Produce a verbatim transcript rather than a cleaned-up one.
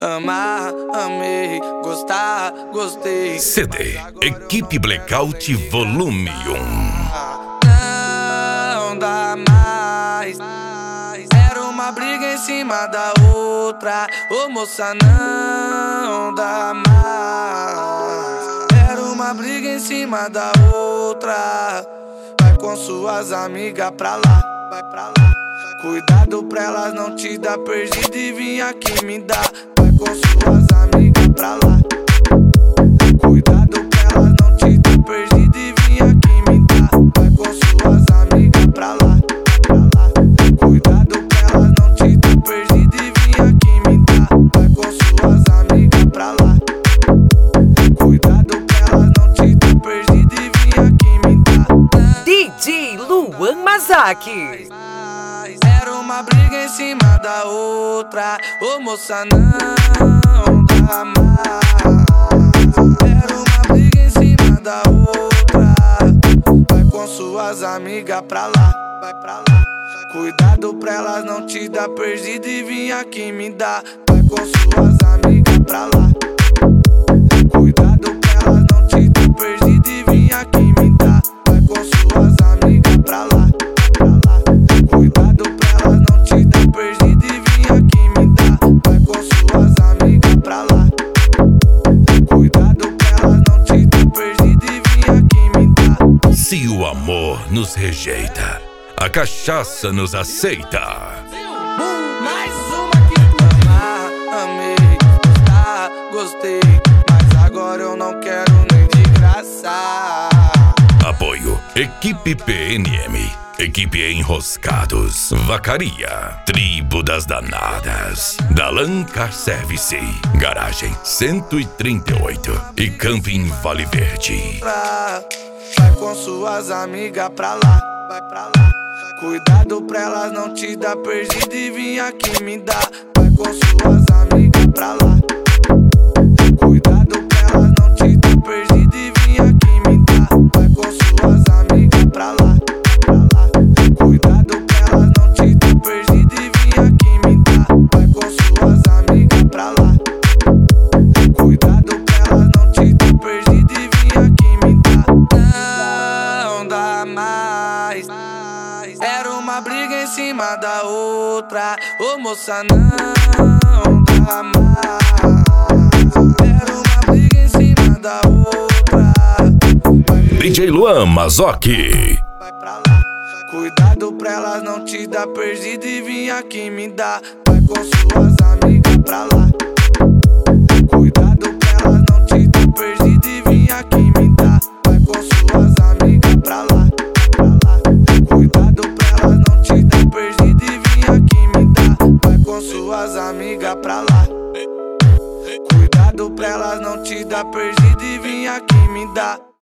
Amar, amei, gostar, gostei. C D Equipe Blackout Volume um. Não dá mais. Era uma briga em cima da outra. Ô moça, não dá mais. Era uma briga em cima da outra. Vai com suas amigas pra lá, vai pra lá. Cuidado pra elas não te dar perdido e vir aqui me dar. Vai com suas amigas pra lá. Cuidado pra elas não te dar perdido e vir aqui me dar. Vai com suas amigas pra lá, pra lá. Cuidado pra elas não te dar perdido e vir aqui me dar. Vai com suas amigas pra lá. Cuidado pra elas não te dar perdido e vir aqui me dar. D J Luan Mazaki. Era uma briga em cima da outra. Ô moça, não dá mais. Era uma briga em cima da outra. Vai com suas amigas pra lá, vai pra lá. Cuidado pra elas não te dar perdido e vir aqui me dar. Vai com suas amigas pra lá. Cuidado pra elas não te dar perdido e vir aqui me dar. Vai com suas amigas pra lá, pra lá. Cuidado pra elas não te dar perdido e vir aqui me dar. Vai com suas amigas pra lá. Cuidado pra elas não te dar perdido e vir aqui me dar. Se o amor nos rejeita, a cachaça nos aceita. Mais uma que tu amar, amei, gostar, gostei. Mas agora eu não quero nem de graça. Apoio Equipe P N M, Equipe Enroscados, Vacaria, Tribo das Danadas, Dalan Car Service, Garagem cento e trinta e oito e Camping Vale Verde. Vai com suas amigas pra lá, vai pra lá. Cuidado pra elas não te dar perdido e vir aqui me dar. Vai com suas amigas pra lá. Cuidado pra elas não te dar perdido e vir aqui me dar. Vai com suas amigas pra lá, pra lá. Cuidado pra elas não te dar perdido e vir aqui me dar. Vai com suas amigas pra lá. Cuidado pra elas não te dar perdido e vir aqui me dar. Não dá mais. Era uma briga em cima da outra. Ô moça, não dá mais. Era uma briga em cima da outra. D J Luan Mazaki. Vai pra lá. Cuidado pra elas não te dar perdido e vir aqui me dar. Vai com suas amigas pra lá. Cuidado pra elas não te dar perdido e vir aqui me dar. Vai com suas amigas pra lá, pra lá. Cuidado pra elas não te dar perdido e vir aqui me dar. Vai com suas amigas pra lá. Cuidado pra elas não te dar perdido e vir aqui me dar.